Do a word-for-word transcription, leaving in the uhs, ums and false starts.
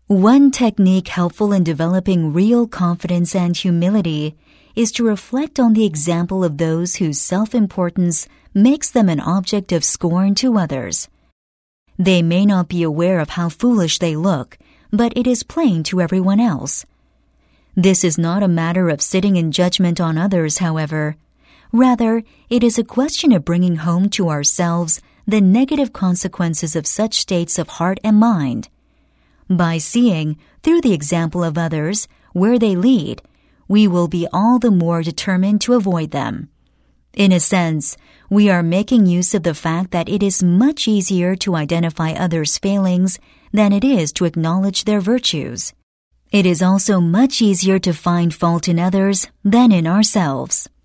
One technique helpful in developing real confidence and humility is to reflect on the example of those whose self-importance makes them an object of scorn to others. They may not be aware of how foolish they look, but it is plain to everyone else. This is not a matter of sitting in judgment on others, however. Rather, it is a question of bringing home to ourselves the negative consequences of such states of heart and mind. By seeing, through the example of others, where they lead, we will be all the more determined to avoid them. In a sense, we are making use of the fact that it is much easier to identify others' failings than it is to acknowledge their virtues. It is also much easier to find fault in others than in ourselves.